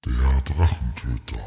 Der Drachentöter.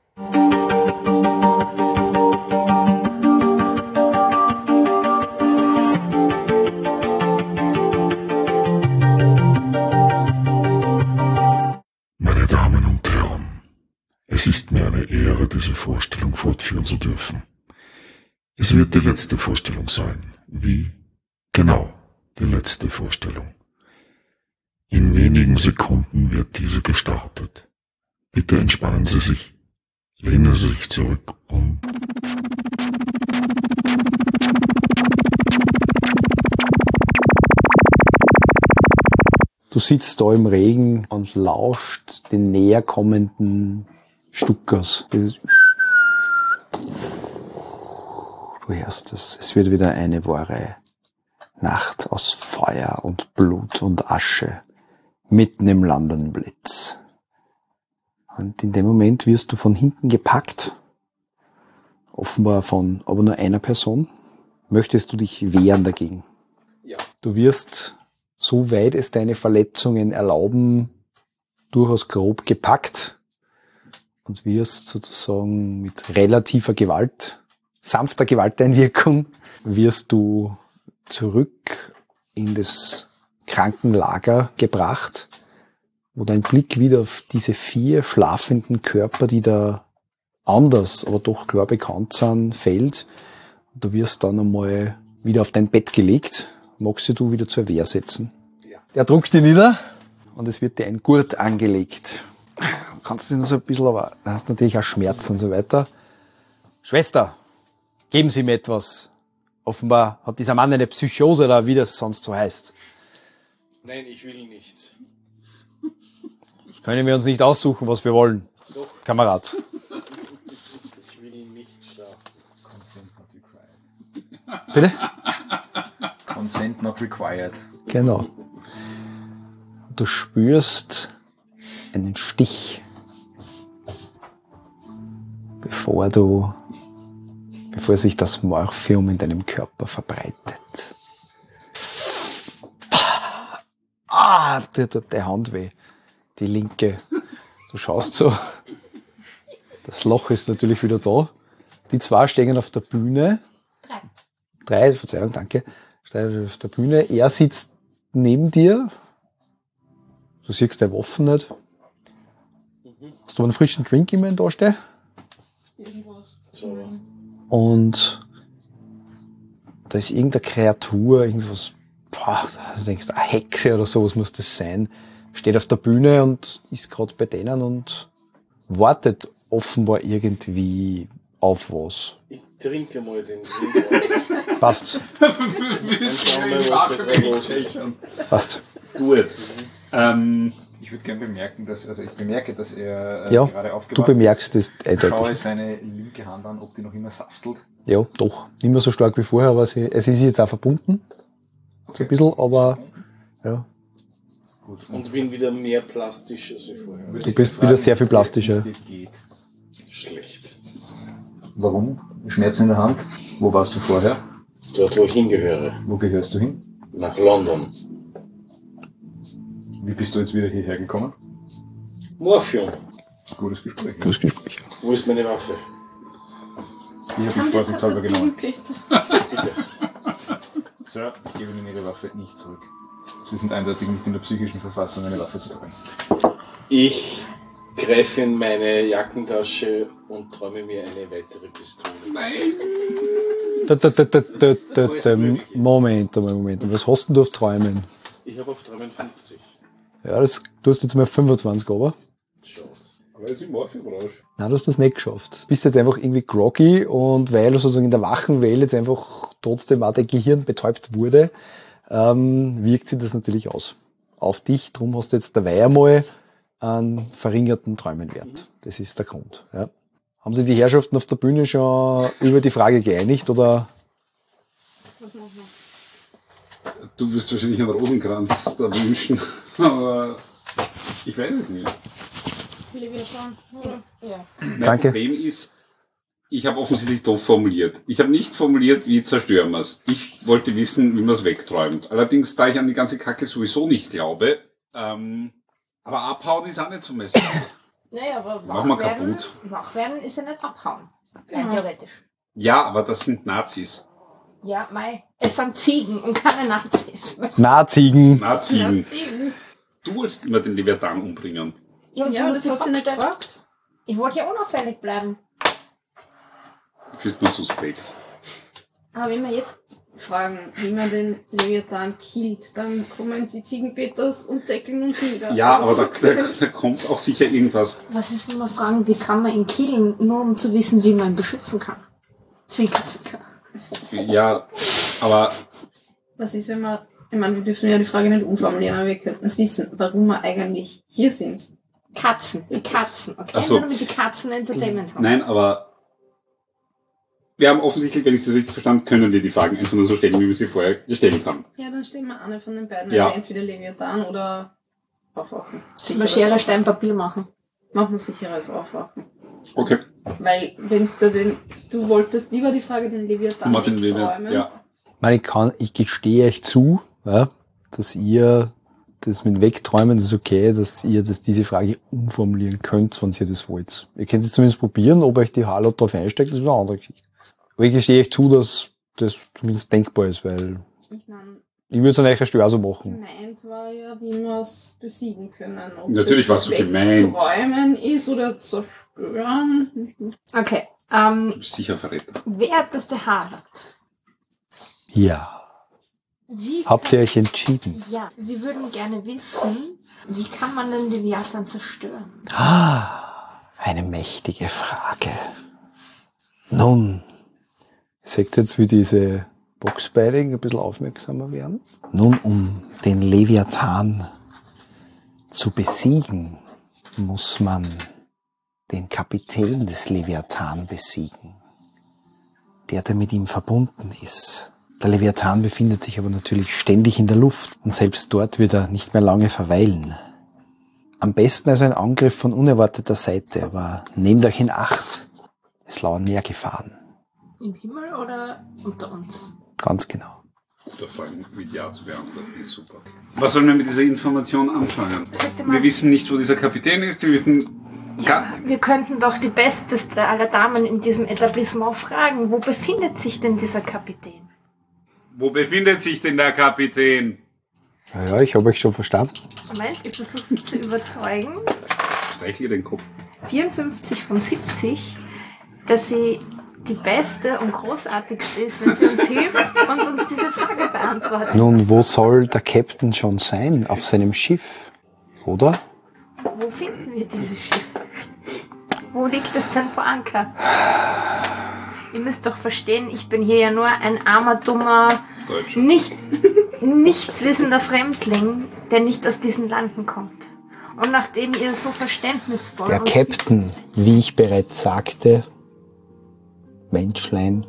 Meine Damen und Herren, es ist mir eine Ehre, diese Vorstellung fortführen zu dürfen. Es wird die letzte Vorstellung sein. Wie? Genau, die letzte Vorstellung. In wenigen Sekunden wird diese gestartet. Bitte entspannen Sie sich, lehnen Sie sich zurück und... Du sitzt da im Regen und lauscht den näher kommenden Stuckers. Du hörst es. Es wird wieder eine wahre Nacht aus Feuer und Blut und Asche mitten im landenden Blitz. Und in dem Moment wirst du von hinten gepackt. Offenbar von aber nur einer Person. Möchtest du dich wehren dagegen? Ja. Du wirst, soweit es deine Verletzungen erlauben, durchaus grob gepackt und wirst sozusagen mit relativer Gewalt, sanfter Gewalteinwirkung, wirst du zurück in das Krankenlager gebracht, wo dein Blick wieder auf diese 4 schlafenden Körper, die da anders, aber doch klar bekannt sind, fällt. Und du wirst dann einmal wieder auf dein Bett gelegt. Magst du wieder zur Wehr setzen? Ja. Der druckt dich nieder und es wird dir ein Gurt angelegt. Du kannst dich noch so ein bisschen, aber du hast natürlich auch Schmerzen und so weiter. Schwester, geben Sie mir etwas. Offenbar hat dieser Mann eine Psychose oder wie das sonst so heißt. Nein, ich will nichts. Das können wir uns nicht aussuchen, was wir wollen. Doch. Kamerad. Ich will nicht schlafen. Consent not required. Bitte? Consent not required. Genau. Du spürst einen Stich, bevor sich das Morphium in deinem Körper verbreitet. Dir tut die Hand weh. Die linke. Du schaust so. Das Loch ist natürlich wieder da. Die 2 stehen auf der Bühne. 3, Verzeihung, danke. Stehen auf der Bühne. Er sitzt neben dir. Du siehst deine Waffen nicht. Hast du einen frischen Drink immer da stehen? Irgendwas. So. Und da ist irgendeine Kreatur, irgendwas, du denkst, eine Hexe oder sowas muss das sein, steht auf der Bühne und ist gerade bei denen und wartet offenbar irgendwie auf was. Ich trinke mal den Drink aus. Passt, Dann schauen wir, was da los ist. passt. Gut. Ich würde gerne bemerken, dass er Ja, gerade du aufgewacht bemerkst es ist. Schaue eindeutig. seine linke Hand an, ob die noch immer saftelt. Ja, doch. Nicht mehr so stark wie vorher, aber es ist jetzt auch verbunden. So ein bisschen, aber ja. Gut. Und bin wieder mehr plastisch als ich vorher. würde Du ich bist fragen, wieder sehr viel wie es plastischer. dir geht. Schlecht. Warum? Schmerzen in der Hand? Wo warst du vorher? Dort, wo ich hingehöre. Wo gehörst du hin? Nach London. Wie bist du jetzt wieder hierher gekommen? Morphium. Gutes Gespräch. Gutes Gespräch. Wo ist meine Waffe? Die habe ich Haben wir vorsichtshalber genommen. bitte? Bitte. Sir, ich gebe Ihnen Ihre Waffe nicht zurück. Sie sind eindeutig nicht in der psychischen Verfassung, eine Waffe zu tragen. Ich greife in meine Jackentasche und träume mir eine weitere Pistole. Moment. Was hast denn du auf Träumen? Ich habe auf Träumen 50. Ja, du hast jetzt mal 25, aber. Schade. Aber ist im Morphium-Rausch. Nein, du hast das nicht geschafft. Du bist jetzt einfach irgendwie groggy und weil du sozusagen in der wachen Welt jetzt einfach trotzdem auch dein Gehirn betäubt wurde, wirkt sich das natürlich aus. Auf dich, drum hast du jetzt dabei einmal einen verringerten Träumenwert. Das ist der Grund. Ja. Haben sich die Herrschaften auf der Bühne schon über die Frage geeinigt oder? Was machen wir? Du wirst wahrscheinlich einen Rosenkranz da wünschen, aber ich weiß es nicht. Will ich wieder schauen? Oder? Ja. Mein Danke. Problem ist, ich habe offensichtlich doof formuliert. Ich habe nicht formuliert, wie zerstören wir es. Ich wollte wissen, wie man es wegträumt. Allerdings, da ich an die ganze Kacke sowieso nicht glaube, aber abhauen ist auch nicht so messen. Naja, aber Machen wir kaputt. Wach werden ist ja nicht abhauen. Rein Genau. theoretisch. Ja, aber das sind Nazis. Ja, es sind Ziegen und keine Nazis. Nazigen. Nazigen. Du wolltest immer den Leviathan umbringen. Ja, und Ja, du das hast dich hat sie nicht vorgestellt. gefragt. Ich wollte ja unauffällig bleiben. Du bist mir suspekt. Aber wenn wir jetzt fragen, wie man den Leviathan killt, dann kommen die Ziegenpeters und deckeln uns nieder. Ja, Also aber so da kommt auch sicher irgendwas. Was ist, wenn wir fragen, wie kann man ihn killen, nur um zu wissen, wie man ihn beschützen kann? Zwinker, zwinker. Ja, aber Was ist, wenn wir, ich meine, wir dürfen ja die Frage nicht umformulieren, aber wir könnten es wissen, warum wir eigentlich hier sind. Die Katzen, okay? Ach so. Nur damit die Katzen Entertainment haben. nein, aber wir haben offensichtlich, wenn ich das richtig verstanden, können wir die Fragen einfach nur so stellen, wie wir sie vorher gestellt haben. Ja, dann stellen wir eine von den beiden. Ja. Also entweder Leviathan oder Aufwachen. Mal Schere, Stein, Papier machen. Machen wir sicheres Aufwachen. Okay. Weil, wenn's da du wolltest lieber die Frage den Leviathan Martin wegträumen. Ja. Ich gestehe euch zu, ja, dass ihr das mit Wegträumen, das ist okay, dass ihr diese Frage umformulieren könnt, wenn ihr das wollt. Ihr könnt es zumindest probieren, ob euch die Harlot drauf einsteckt, das ist eine andere Geschichte. Aber ich gestehe euch zu, dass das zumindest denkbar ist, weil Ich meine, ich würde es an euch auch so machen. gemeint war ja, wie wir es besiegen können. Ob Natürlich warst du gemeint. Träumen ist oder zerstören. Okay, Du bist sicher ein Verräter. werteste Harald. Ja. Wie Habt ihr euch entschieden? Ja, wir würden gerne wissen, wie kann man den Leviathan zerstören? Eine mächtige Frage. Nun, ihr seht jetzt, wie diese Boxbeinigen ein bisschen aufmerksamer werden. Nun, um den Leviathan zu besiegen, muss man den Kapitän des Leviathan besiegen, der mit ihm verbunden ist. Der Leviathan befindet sich aber natürlich ständig in der Luft und selbst dort wird er nicht mehr lange verweilen. Am besten also ein Angriff von unerwarteter Seite, aber nehmt euch in Acht, es lauern mehr Gefahren. Im Himmel oder unter uns? Ganz genau. Der Fragen mit Ja zu beantworten ist super. Was sollen wir mit dieser Information anfangen? Sag dir mal. Wir wissen nicht, wo dieser Kapitän ist. Wir wissen gar Wir könnten doch die besteste aller Damen in diesem Etablissement fragen, wo befindet sich denn dieser Kapitän? Wo befindet sich denn der Kapitän? Ja, ich habe euch schon verstanden. Moment, ich versuche sie zu überzeugen. Streich ihr den Kopf. 54 von 70, dass sie die beste und großartigste ist, wenn sie uns hilft und uns diese Frage beantwortet. Nun, wo soll der Captain schon sein? Auf seinem Schiff, oder? Wo finden wir dieses Schiff? Wo liegt es denn vor Anker? Ihr müsst doch verstehen, ich bin hier ja nur ein armer, dummer, Deutsch. nichtswissender Fremdling, der nicht aus diesen Landen kommt. Und nachdem ihr so verständnisvoll Der und Captain, wie ich bereits sagte, Menschlein,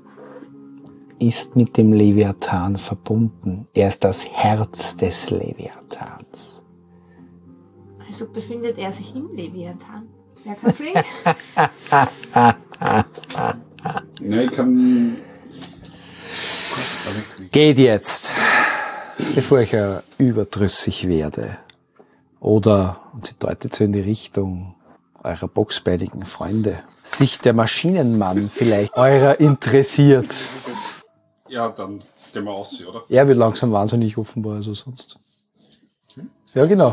ist mit dem Leviathan verbunden. Er ist das Herz des Leviathans. Also befindet er sich im Leviathan. Ja, kein Fliegen? Ja, ich kann. Geht jetzt, bevor ich überdrüssig werde. Oder, und sie deutet so in die Richtung eurer boxbeinigen Freunde, sich der Maschinenmann vielleicht eurer interessiert. Ja, dann gehen wir aus, oder? Er wird langsam wahnsinnig offenbar, also sonst. Ja, genau.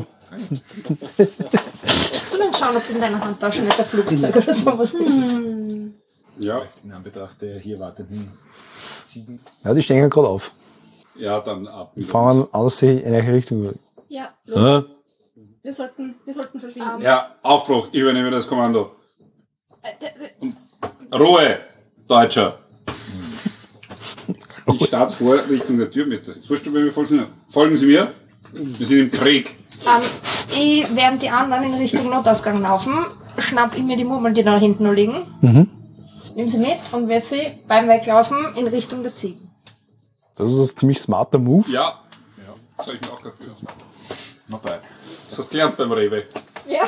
Kannst du denn schauen, ob in deiner Handtasche nicht ein Flugzeug oder sowas ist? Ja. In Anbetracht der hier wartenden Ziegen. Ja, die stehen ja gerade auf. Ja, dann ab. Die fangen an, dass sie in eine Richtung. Ja, Ja. wir sollten verschwinden. Ja, Aufbruch, ich übernehme das Kommando. Ruhe, Deutscher. Ich starte vor Richtung der Tür, Mister. Jetzt wurscht, wenn wir folgen. Folgen Sie mir. Wir sind im Krieg. Während die anderen in Richtung Notausgang laufen, schnapp ich mir die Murmeln, die da hinten noch liegen. Nimm sie mit und werf sie beim Weglaufen in Richtung der Ziegen. Das ist ein ziemlich smarter Move. Ja. Ja, soll ich mir auch gerade hören. Not bad. Das hast du gelernt beim Rewe. Ja,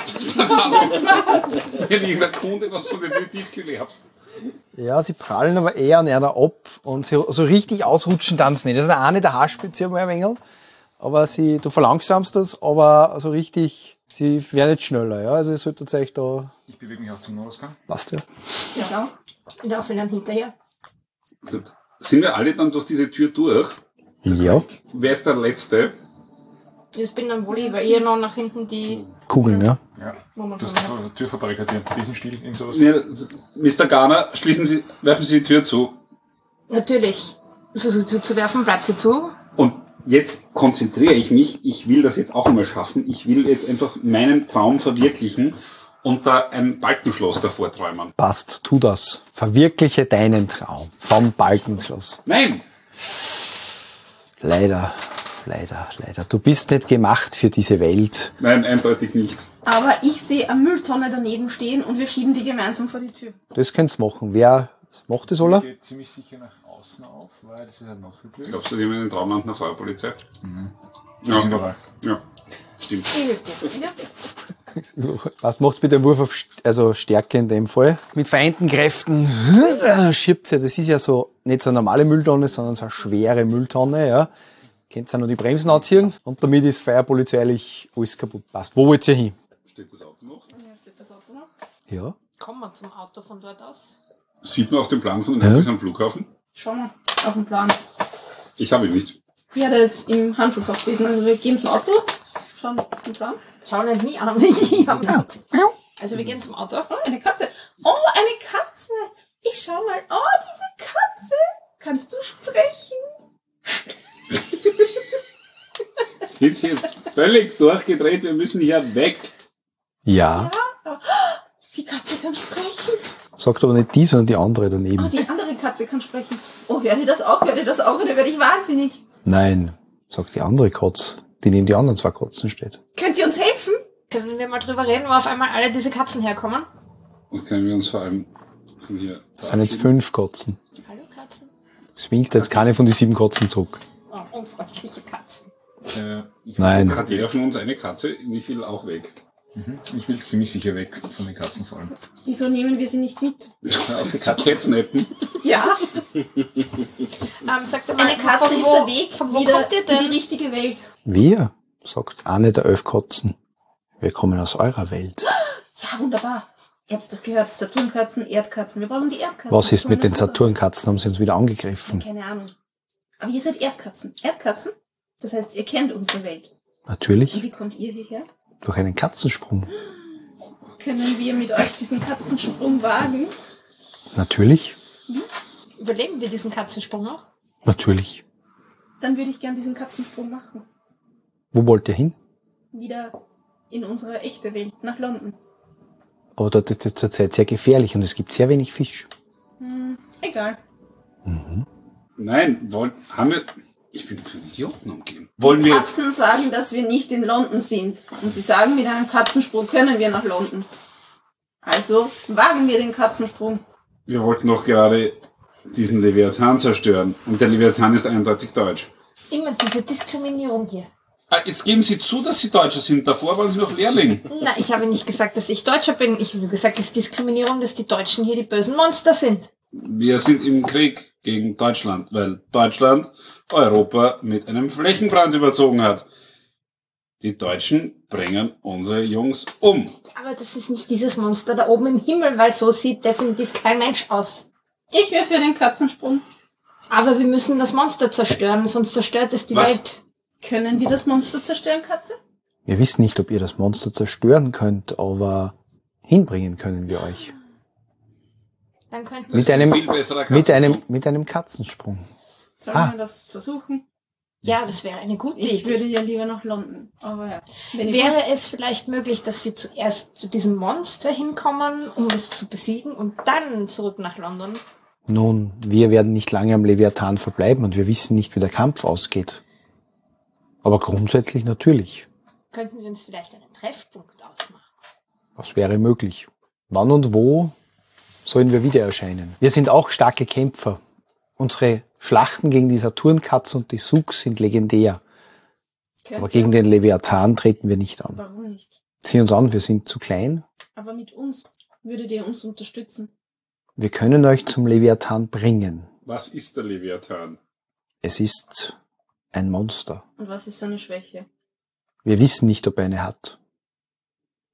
Wenn irgendein Kunde was von der Tiefkühle habst. Ja, sie prallen aber eher an einer ab und so richtig ausrutschen dann nicht. Das ist eine der Haarspitze mal ein wenig, aber du verlangsamst das, aber so richtig Sie werden jetzt schneller, ja. Also ihr solltet euch da. Ich bewege mich auch zum Notausgang. Passt ja. Ich auch. Ich laufe ihnen hinterher. Gut. Sind wir alle dann durch diese Tür durch? Ja. Wer ist der Letzte? Das bin dann wohl ich, weil ihr noch nach hinten die Kugeln, ja. Ja. Mummel Du hast kommen. die Tür verbarrikadiert. Riesenstiel, irgend sowas. Ja, Mr. Garner, werfen Sie die Tür zu. Natürlich. Versucht sie zu werfen, bleibt sie zu. Und jetzt konzentriere ich mich. Ich will das jetzt auch einmal schaffen. Ich will jetzt einfach meinen Traum verwirklichen und da ein Balkenschloss davor träumen. Passt, tu das. Verwirkliche deinen Traum vom Balkenschloss. Nein! Leider. Du bist nicht gemacht für diese Welt. Nein, eindeutig nicht. Aber ich sehe eine Mülltonne daneben stehen und wir schieben die gemeinsam vor die Tür. Das könnt's machen. Wer macht das, Ola? Geht ziemlich sicher nach außen auf, weil das ist halt noch viel blöd. Glaubst du, die haben einen Traumland nach Feuerpolizei? Die sind dabei. Ja, stimmt. Ich hilf dir. Ja. Was macht's mit dem Wurf auf Stärke in dem Fall? Mit vereinten Kräften schiebt sie. Das ist ja so, nicht so eine normale Mülltonne, sondern so eine schwere Mülltonne, ja. Könnt ihr noch die Bremsen anziehen und damit ist feuerpolizeilich alles kaputt. Passt. Wo wollt ihr hin? Steht das Auto noch? Ja, steht das Auto noch? Ja. Kommen wir zum Auto von dort aus. Sieht man auf dem Plan von den Autos am Flughafen? Schau mal, auf den Plan. Ich habe ihn nicht. Ja, der ist im Handschuhfach gewesen. Also wir gehen zum Auto, schauen auf den Plan. Schau nicht mich an. Ich hab nicht. Also wir gehen zum Auto. Oh, eine Katze. Oh, eine Katze. Ich schau mal. Oh, diese Katze. Kannst du sprechen? Sind Sie jetzt völlig durchgedreht? Wir müssen hier weg. Ja. Die Katze kann sprechen. Sagt aber nicht die, sondern die andere Oh, daneben. die andere Katze kann sprechen. Oh, hört ihr das auch? Hört ihr das auch? Oder werde ich wahnsinnig? Nein, sagt die andere Katze, die neben die anderen zwei Katzen steht. Könnt ihr uns helfen? Können wir mal drüber reden, wo auf einmal alle diese Katzen herkommen? Und können wir uns vor allem von hier Das sind jetzt 5 Katzen. Hallo Katzen. Es winkt jetzt keine von die 7 Katzen zurück. Oh, unfreundliche Katzen. Nein. Hat jeder von uns eine Katze? Ich will auch weg. Ich will ziemlich sicher weg von den Katzen vor allem. Wieso nehmen wir sie nicht mit? Auf die Katze. Fettneppen. Ja, Sagt mal, eine Katze von ist wo- der Weg Von wo wieder kommt ihr in die denn? richtige Welt. Wir, sagt eine der 11 Katzen. Wir kommen aus eurer Welt. Ja, wunderbar. Ihr habt's doch gehört. Saturnkatzen, Erdkatzen. Wir brauchen die Erdkatzen. Was ist mit den Saturn? Saturnkatzen? Haben sie uns wieder angegriffen? Keine Ahnung. Aber ihr seid Erdkatzen. Erdkatzen? Das heißt, ihr kennt unsere Welt. Und Natürlich, wie kommt ihr hierher? durch einen Katzensprung. Können wir mit euch diesen Katzensprung wagen? Natürlich, Überleben wir diesen Katzensprung noch? natürlich. Dann würde ich gern diesen Katzensprung machen. Wo wollt ihr hin? Wieder in unsere echte Welt, nach London. Aber dort ist es zurzeit sehr gefährlich und es gibt sehr wenig Fisch. Egal. Nein, haben wir... Ich bin von Idioten umgeben. Wollen wir jetzt... Katzen sagen, dass wir nicht in London sind. Und sie sagen, mit einem Katzensprung können wir nach London. Also wagen wir den Katzensprung. Wir wollten doch gerade diesen Leviathan zerstören. Und der Leviathan ist eindeutig deutsch. Immer diese Diskriminierung hier. Ah, jetzt geben Sie zu, dass Sie Deutscher sind. Davor waren Sie noch Lehrling. Na, ich habe nicht gesagt, dass ich Deutscher bin. Ich habe nur gesagt, es ist Diskriminierung, dass die Deutschen hier die bösen Monster sind. Wir sind im Krieg gegen Deutschland, weil Deutschland Europa mit einem Flächenbrand überzogen hat. Die Deutschen bringen unsere Jungs um. Aber das ist nicht dieses Monster da oben im Himmel, weil so sieht definitiv kein Mensch aus. Ich wäre für den Katzensprung. Aber wir müssen das Monster zerstören, sonst zerstört es die Was? Welt. Können wir das Monster zerstören, Katze? Wir wissen nicht, ob ihr das Monster zerstören könnt, aber hinbringen können wir euch. Dann könnten Mit wir... einem, Viel besserer mit einem Katzensprung. Sollen Ah. wir das versuchen? Ja, das wäre eine gute Ich Idee. würde ja lieber nach London. Aber ja. Wenn ihr Wäre wollt. es vielleicht möglich, dass wir zuerst zu diesem Monster hinkommen, um es zu besiegen und dann zurück nach London? Nun, wir werden nicht lange am Leviathan verbleiben und wir wissen nicht, wie der Kampf ausgeht. Aber grundsätzlich natürlich. Könnten wir uns vielleicht einen Treffpunkt ausmachen? Was wäre möglich? Wann und wo sollen wir wieder erscheinen? Wir sind auch starke Kämpfer. Unsere Schlachten gegen die Saturnkatzen und die Suks sind legendär. Könnt Aber ihr- gegen den Leviathan treten wir nicht an. Warum nicht? Zieh uns an, wir sind zu klein. Aber mit uns würdet ihr uns unterstützen. Wir können euch zum Leviathan bringen. Was ist der Leviathan? Es ist ein Monster. Und was ist seine Schwäche? Wir wissen nicht, ob er eine hat.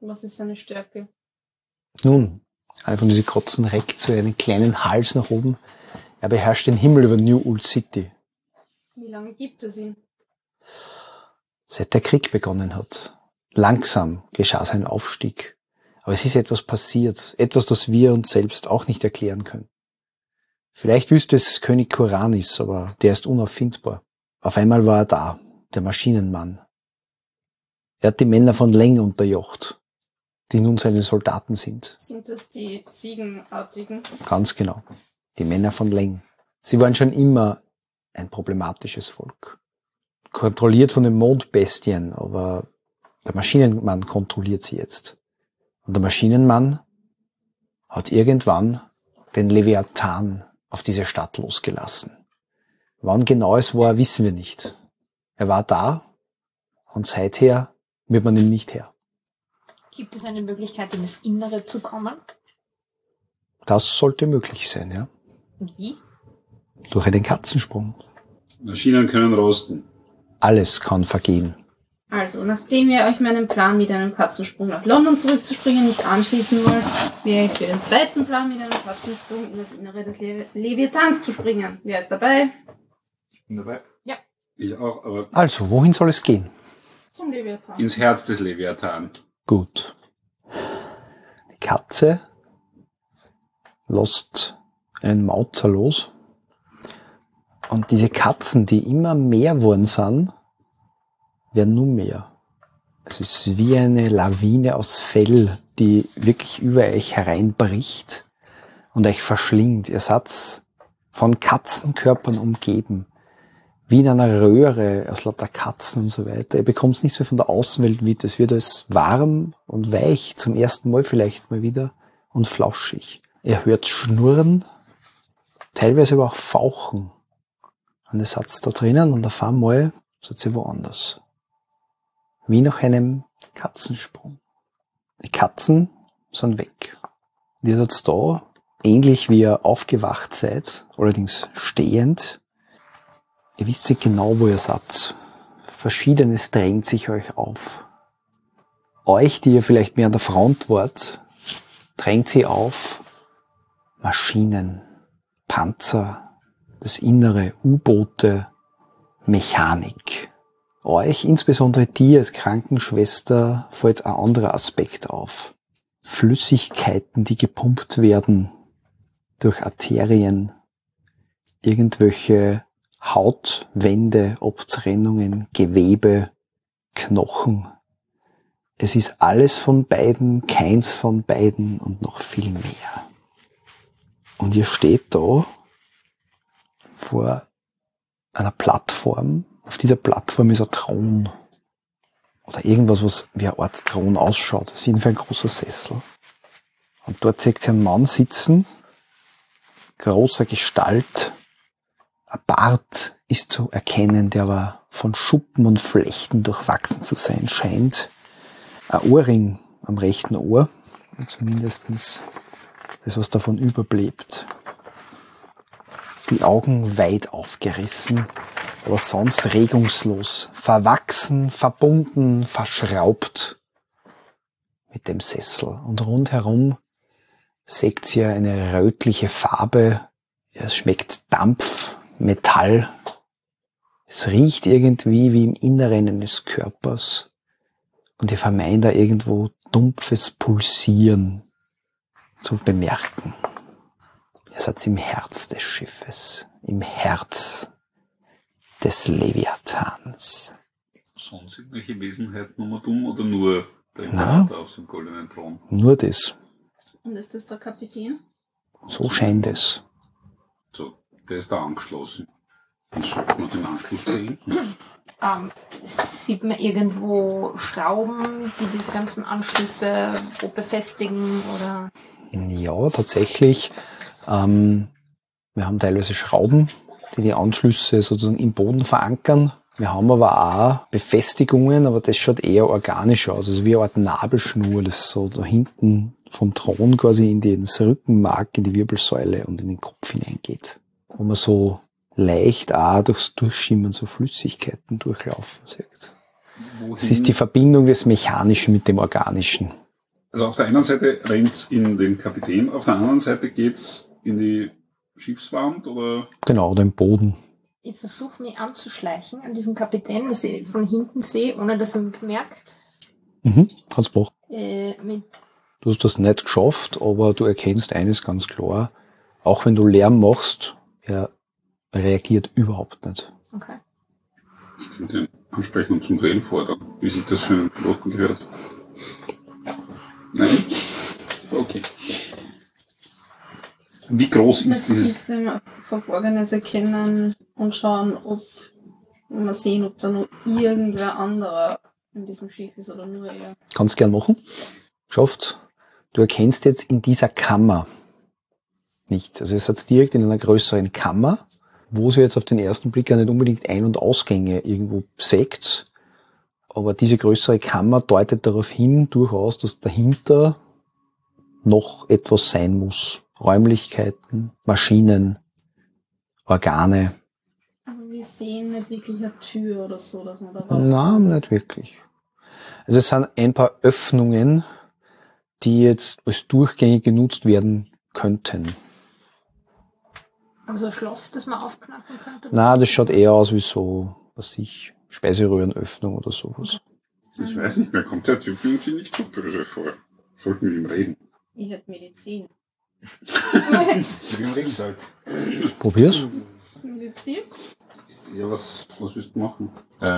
Was ist seine Stärke? Nun, einer von diesen Krotzen reckt so einen kleinen Hals nach oben. Er beherrscht den Himmel über New Old City. Wie lange gibt es ihn? Seit der Krieg begonnen hat. Langsam geschah sein Aufstieg. Aber es ist etwas passiert. Etwas, das wir uns selbst auch nicht erklären können. Vielleicht wüsste es König Koranis, aber der ist unauffindbar. Auf einmal war er da, der Maschinenmann. Er hat die Männer von Leng unterjocht, die nun seine Soldaten sind. Sind das die Ziegenartigen? Ganz genau. Die Männer von Leng. Sie waren schon immer ein problematisches Volk. Kontrolliert von den Mondbestien, aber der Maschinenmann kontrolliert sie jetzt. Und der Maschinenmann hat irgendwann den Leviathan auf diese Stadt losgelassen. Wann genau es war, wissen wir nicht. Er war da und seither wird man ihn nicht her. Gibt es eine Möglichkeit, in das Innere zu kommen? Das sollte möglich sein, ja. Und wie? Durch einen Katzensprung. Maschinen können rosten. Alles kann vergehen. Also, nachdem ihr euch meinen Plan mit einem Katzensprung nach London zurückzuspringen nicht anschließen wollt, wäre ich für den zweiten Plan mit einem Katzensprung in das Innere des Leviathans zu springen. Wer ist dabei? Ich bin dabei. Ja. Ich auch, aber Also, wohin soll es gehen? Zum Leviathan. ins Herz des Leviathan. Gut. Die Katze lässt einen Mauzer los. Und diese Katzen, die immer mehr worden sind, werden nun mehr. Es ist wie eine Lawine aus Fell, die wirklich über euch hereinbricht und euch verschlingt. Ihr seid von Katzenkörpern umgeben, wie in einer Röhre aus lauter Katzen und so weiter. Ihr bekommt es nicht so von der Außenwelt mit. Es wird als warm und weich, zum ersten Mal vielleicht mal wieder, und flauschig. Ihr hört Schnurren, teilweise aber auch Fauchen. Und ihr seid da drinnen und auf einmal seid ihr woanders. Wie nach einem Katzensprung. Die Katzen sind weg. Und ihr seid da, ähnlich wie ihr aufgewacht seid, allerdings stehend. Ihr wisst nicht genau, wo ihr seid. Verschiedenes drängt sich euch auf. Euch, die ihr vielleicht mehr an der Front wart, drängt sie auf Maschinen, Panzer, das Innere, U-Boote, Mechanik. Euch, insbesondere dir als Krankenschwester, fällt ein anderer Aspekt auf. Flüssigkeiten, die gepumpt werden durch Arterien, irgendwelche Hautwände, Abtrennungen, Gewebe, Knochen. Es ist alles von beiden, keins von beiden und noch viel mehr. Und ihr steht da vor einer Plattform. Auf dieser Plattform ist ein Thron. Oder irgendwas, was wie eine Art Thron ausschaut. Das ist auf jeden Fall ein großer Sessel. Und dort seht ihr einen Mann sitzen, großer Gestalt. Ein Bart ist zu erkennen, der aber von Schuppen und Flechten durchwachsen zu sein scheint. Ein Ohrring am rechten Ohr, zumindestens das, was davon überblebt. Die Augen weit aufgerissen, aber sonst regungslos, verwachsen, verbunden, verschraubt mit dem Sessel. Und rundherum seht ihr eine rötliche Farbe. Es schmeckt Dampf, Metall. Es riecht irgendwie wie im Inneren eines Körpers. Und ihr vermeint da irgendwo dumpfes Pulsieren zu bemerken. Ihr seid im Herz des Schiffes, im Herz des Leviathans. Sonst irgendwelche Wesenheiten um und um oder nur der Na, Imperator auf dem goldenen Thron? Nur das. Und ist das der Kapitän? So scheint es. So, der ist da angeschlossen. Und schaut man den Anschluss da hinten? Sieht man irgendwo Schrauben, die diese ganzen Anschlüsse wo befestigen oder? Ja, tatsächlich. Wir haben teilweise Schrauben, die die Anschlüsse sozusagen im Boden verankern. Wir haben aber auch Befestigungen, aber das schaut eher organisch aus. Also wie eine Art Nabelschnur, das so da hinten vom Thron quasi in das Rückenmark, in die Wirbelsäule und in den Kopf hineingeht. Wo man so leicht auch durchs Durchschimmern so Flüssigkeiten durchlaufen sieht. Wohin? Es ist die Verbindung des Mechanischen mit dem Organischen. Also auf der einen Seite rennt's in den Kapitän, auf der anderen Seite geht's in die Schiffswand oder? Genau, den Boden. Ich versuche mich anzuschleichen an diesen Kapitän, dass ich von hinten sehe, ohne dass er mich bemerkt. Kannst machen. Mit Du hast das nicht geschafft, aber du erkennst eines ganz klar. Auch wenn du Lärm machst, er reagiert überhaupt nicht. Okay. Ich könnte ihn ansprechen und zum Duell fordern, wie sich das für einen Piloten gehört. Nein? Okay. Wie groß ist Das dieses? ist, wenn wir Verborgenes erkennen und schauen, ob wir sehen, ob da noch irgendwer anderer in diesem Schiff ist oder nur er. Kannst gern machen. Geschafft. Du erkennst jetzt in dieser Kammer nichts. Also ihr seid direkt in einer größeren Kammer, wo sie jetzt auf den ersten Blick ja nicht unbedingt Ein- und Ausgänge irgendwo seht. Aber diese größere Kammer deutet darauf hin, durchaus, dass dahinter noch etwas sein muss. Räumlichkeiten, Maschinen, Organe. Aber wir sehen nicht wirklich eine Tür oder so, dass man da raus. Nein, nicht wirklich. Also es sind ein paar Öffnungen, die jetzt als Durchgänge genutzt werden könnten. Also ein Schloss, das man aufknacken könnte? Na, das schaut eher aus wie so, was ich, Speiseröhrenöffnung oder sowas. Ich weiß nicht mehr, kommt der Typ irgendwie nicht so böse vor. Sollten wir mit ihm reden? Ich hätte Medizin. Mit dem Ringsalz. Probier's. Medizin? Ja, was willst du machen?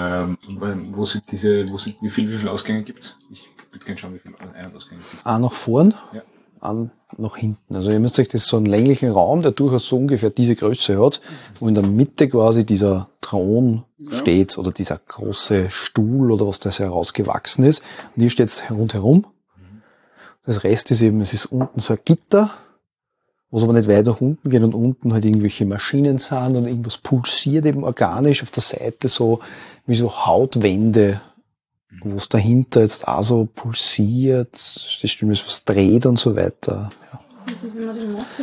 Wie viele Ausgänge gibt's? Ich würde gerne schauen, wie viele Ein- und Ausgänge es gibt. Einen nach vorn, Ja. einen nach hinten. Also ihr müsst euch das so einen länglichen Raum, der durchaus so ungefähr diese Größe hat, wo in der Mitte quasi dieser Thron steht oder dieser große Stuhl oder was da so herausgewachsen ist. Und hier steht es rundherum. Das Rest ist eben, es ist unten so ein Gitter, wo es aber nicht weit nach unten geht und unten halt irgendwelche Maschinen sind und irgendwas pulsiert eben organisch auf der Seite so wie so Hautwände, wo es dahinter jetzt auch so pulsiert, das stimmt, was dreht und so weiter. Ja. Was ist, wenn wir den Moffe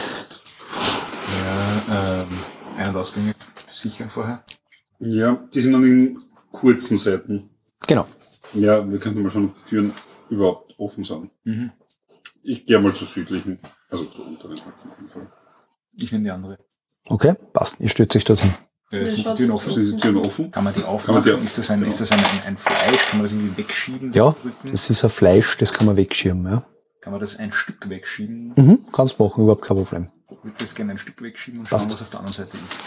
Ja, Ein- und Ausgänge sicher vorher. Ja, die sind an den kurzen Seiten. Genau. Ja, wir könnten mal schauen, ob die Türen überhaupt offen sind. Mhm. Ich gehe mal zur südlichen, also zur unteren Seite auf jeden Fall. Ich nehme die andere. Okay, passt. Ihr stürzt euch dorthin. Das Sind die schaut Türen so offen? Sind die Türen offen? Kann man die Kann man aufmachen? die- Ist das ein Fleisch? Kann man das irgendwie wegschieben? Ja, Drücken? das ist ein Fleisch, das kann man wegschirmen. Ja. Kann man das ein Stück wegschieben? Kannst machen, überhaupt kein Problem. Ich würde das gerne ein Stück wegschieben und Passt. schauen, was auf der anderen Seite ist.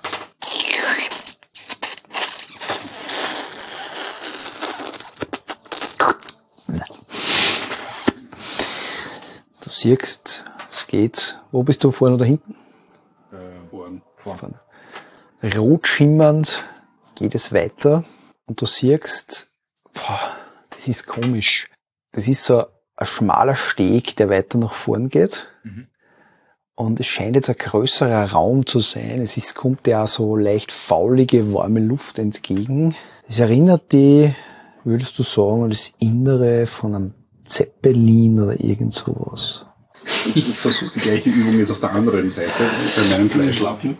Du siehst, es geht. Wo bist du, vorne oder hinten? Vorn. Vorne. Rot schimmernd geht es weiter und du siehst, boah, das ist komisch. Das ist so ein schmaler Steg, der weiter nach vorn geht. Mhm. Und es scheint jetzt ein größerer Raum zu sein. Kommt ja auch so leicht faulige, warme Luft entgegen. Es erinnert dich, würdest du sagen, an das Innere von einem Zeppelin oder irgend sowas. Ich versuche die gleiche Übung jetzt auf der anderen Seite, bei meinem Fleischlappen.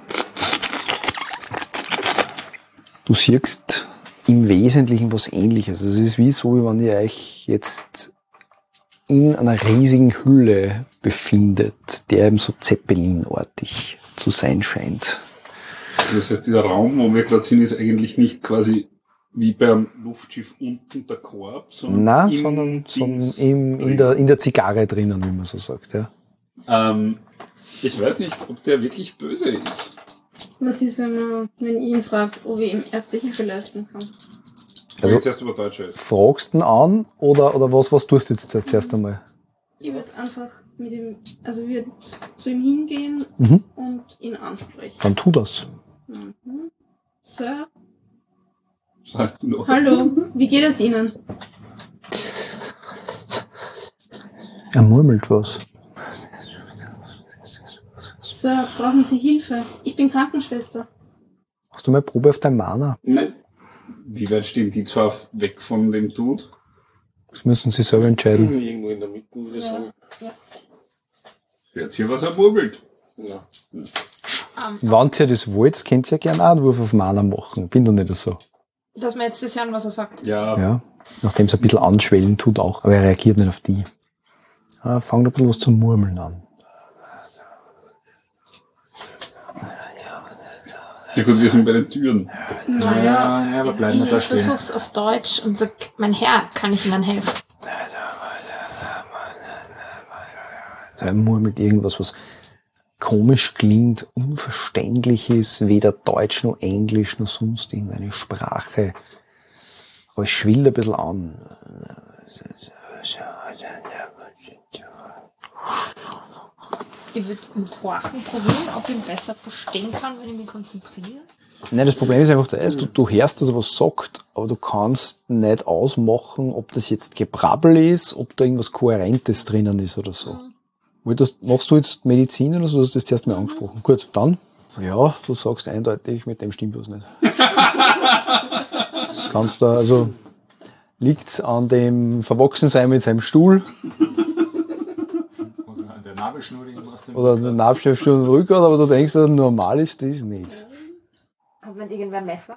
Du siehst im Wesentlichen was Ähnliches. Also es ist wie so, wie wenn ihr euch jetzt in einer riesigen Hülle befindet, der eben so Zeppelinartig zu sein scheint. Das heißt, dieser Raum, wo wir gerade sind, ist eigentlich nicht quasi wie beim Luftschiff unten der Korb, sondern Nein, im sondern Dings in der Zigarre drinnen, wie man so sagt. Ja. Ich weiß nicht, ob der wirklich böse ist. Was ist, wenn ich ihn fragt, ob ich ihm Erste Hilfe leisten kann? Also- Jetzt erst über Deutsch ist. Fragst du ihn an oder was tust du jetzt zuerst einmal? Ich würde einfach mit ihm, also würde zu ihm hingehen Mhm. und ihn ansprechen. Dann tu das. Mhm. Sir, Hallo. hallo, wie geht es Ihnen? Er murmelt was. Sir, brauchen Sie Hilfe? Ich bin Krankenschwester. Hast du mal Probe auf dein Mana? Nein. Wie weit stehen die zwar weg von dem Dude? Das müssen sie selber entscheiden. Irgendwo in der Mitte, würde ich sagen. Hört hier, was er murmelt. Ja. Wenn ihr das wollt, könnt ihr gerne auch einen Wurf auf Mana machen. Bin doch nicht so. Dass wir jetzt das hören, was er sagt. Ja. Ja. Nachdem es ein bisschen anschwellen tut auch, aber er reagiert nicht auf die. Fangt ein bisschen was zum Murmeln an. Ja gut, wir sind bei den Türen. Naja, Ja, aber bleiben wir da Ich stehen. versuch's auf Deutsch und sag, mein Herr, kann ich Ihnen helfen? Er murmelt irgendwas, was komisch klingt, unverständlich ist, weder Deutsch noch Englisch noch sonst irgendeine Sprache. Aber es schwillt ein bisschen an. Ich würde mit Horchen probieren, ob ich ihn besser verstehen kann, wenn ich mich konzentriere. Nein, das Problem ist einfach, du hörst, dass er was sagt, aber du kannst nicht ausmachen, ob das jetzt Gebrabbel ist, ob da irgendwas Kohärentes drinnen ist oder so. Machst du jetzt Medizin oder so? Du hast das zuerst mal angesprochen. Gut, dann. Ja, du sagst eindeutig, mit dem stimmt was nicht. Das kannst du, also, liegt's an dem Verwachsensein mit seinem Stuhl Oder an der Nabelschnur irgendwas. oder der Nabelschnur im Rücken, aber du denkst, dass normal ist das nicht. Hat man irgendwer ein Messer?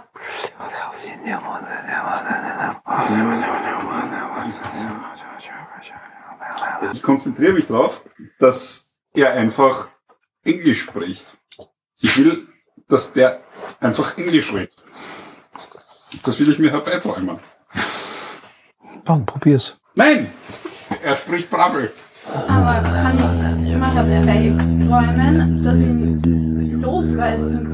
Ich konzentriere mich darauf, dass er einfach Englisch spricht. Ich will, dass der einfach Englisch redet. Das will ich mir herbeiträumen. Dann probier's. Nein! Er spricht Brabbel. aber kann ich mal herbeiträumen, dass ich ihn losreißen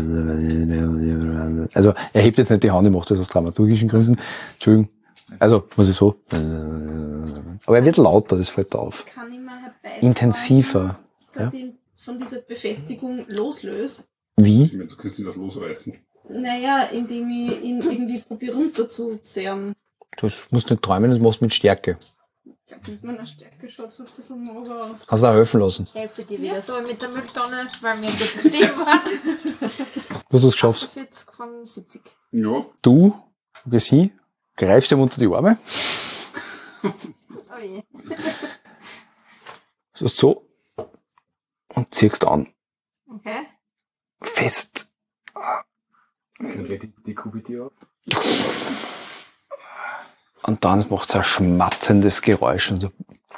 kann? Also, er hebt jetzt nicht die Hand, er macht das aus dramaturgischen Gründen. Entschuldigung. Also, muss ich so. Aber er wird lauter, das fällt da auf. Kann ich mal herbeitragen, Intensiver. dass ich ihn von dieser Befestigung loslöse? Wie? Ich meine, du kannst ihn das losreißen. Naja, indem ich ihn irgendwie probiere runterzuzehren. Du musst nicht träumen, das machst du mit Stärke. Ich glaube, mit meiner Stärke schaut es ein bisschen mager aus. Kannst du auch helfen lassen. Ich helfe dir wieder so mit der Mülltonne, weil mir ein gutes Team war. Du hast es geschafft. 40 von 70. Ja. Du gehst hin, greifst ihm unter die Arme, Oh je. sagst so und ziehst an. Okay. Fest. Die Kubiti auf. Und dann macht es ein schmatzendes Geräusch und so.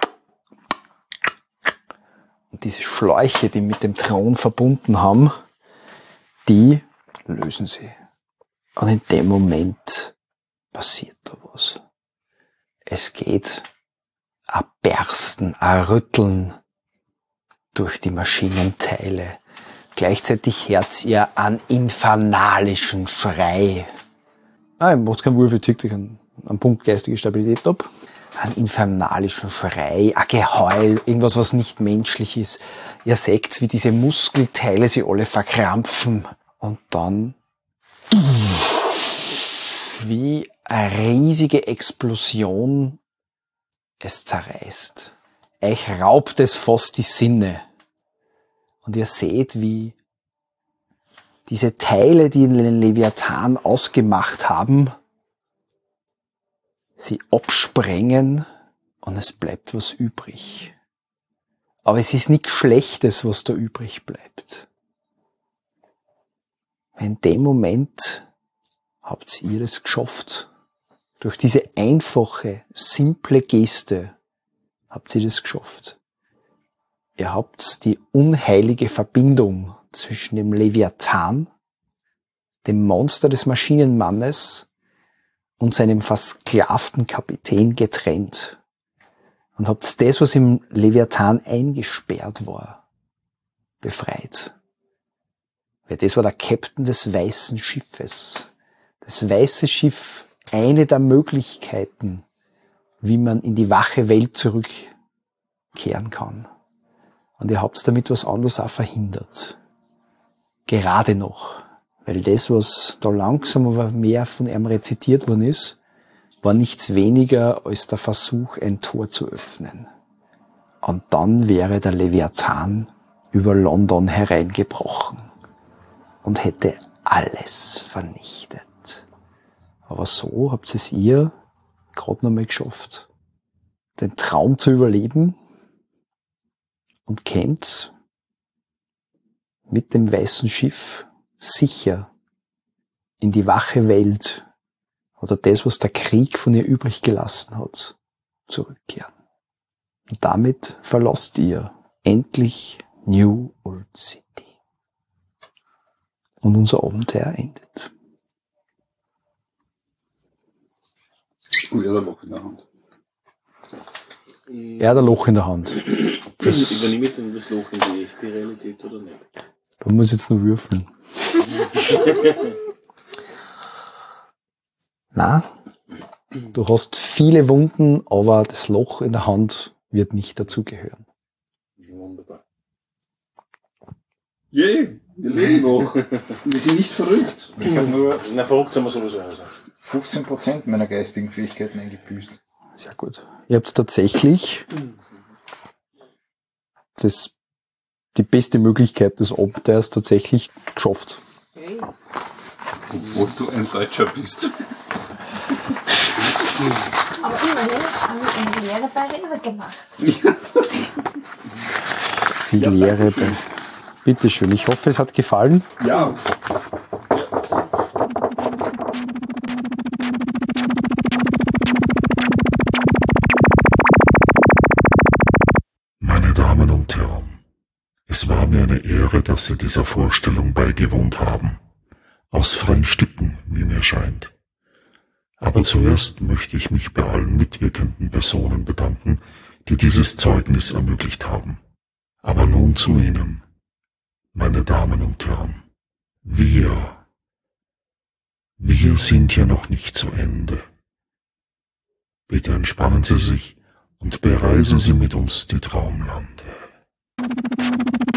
Und diese Schläuche, die mit dem Thron verbunden haben, die lösen sie. Und in dem Moment passiert da was. Es geht ein Bersten, ein Rütteln durch die Maschinenteile. Gleichzeitig hört ihr einen infernalischen Schrei. Macht keinen Wurf, ihr zieht sich einen Punkt geistige Stabilität ab. Einen infernalischen Schrei, ein Geheul, irgendwas, was nicht menschlich ist. Ihr seht, wie diese Muskelteile sie alle verkrampfen. Und dann wie eine riesige Explosion es zerreißt. Euch raubt es fast die Sinne. Und ihr seht, wie diese Teile, die den Leviathan ausgemacht haben, sie absprengen und es bleibt was übrig. Aber es ist nichts Schlechtes, was da übrig bleibt. In dem Moment habt ihr es geschafft. Durch diese einfache, simple Geste habt ihr das geschafft. Ihr habt die unheilige Verbindung zwischen dem Leviathan, dem Monster des Maschinenmannes und seinem versklavten Kapitän getrennt. Und habt das, was im Leviathan eingesperrt war, befreit. Weil das war der Captain des weißen Schiffes. Das weiße Schiff, eine der Möglichkeiten, wie man in die wache Welt zurückkehren kann. Und ihr habt damit was anderes auch verhindert. Gerade noch. Weil das, was da langsam aber mehr von ihm rezitiert worden ist, war nichts weniger als der Versuch, ein Tor zu öffnen. Und dann wäre der Leviathan über London hereingebrochen und hätte alles vernichtet. Aber so habt es ihr gerade noch mal geschafft, den Traum zu überleben und kennt mit dem weißen Schiff sicher in die wache Welt oder das, was der Krieg von ihr übrig gelassen hat, zurückkehren. Und damit verlasst ihr endlich New Old City. Und unser Abenteuer endet. Oh ja, der Loch in der Hand. Er hat ein Loch in der Hand. Übernehme ich denn das Loch in die echte Realität oder nicht? Da muss ich jetzt nur würfeln. Na, du hast viele Wunden, aber das Loch in der Hand wird nicht dazugehören. Wunderbar. Yay, wir leben noch. Wir sind nicht verrückt. Ich habe nur Na, verrückt sind wir sowieso. Also. 15% meiner geistigen Fähigkeiten eingebüßt. Sehr gut. Ihr habt tatsächlich die beste Möglichkeit des Abenteuers tatsächlich geschafft. Obwohl du ein Deutscher bist. Aber immerhin haben wir eine Lehre bei Rewe gemacht. Die Lehre bei... Bitteschön, ich hoffe, es hat gefallen. Ja. Meine Damen und Herren, es war mir eine Ehre, dass Sie dieser Vorstellung beigewohnt haben. Aus freien Stücken, wie mir scheint. Aber zuerst möchte ich mich bei allen mitwirkenden Personen bedanken, die dieses Zeugnis ermöglicht haben. Aber nun zu Ihnen, meine Damen und Herren. Wir sind hier noch nicht zu Ende. Bitte entspannen Sie sich und bereisen Sie mit uns die Traumlande.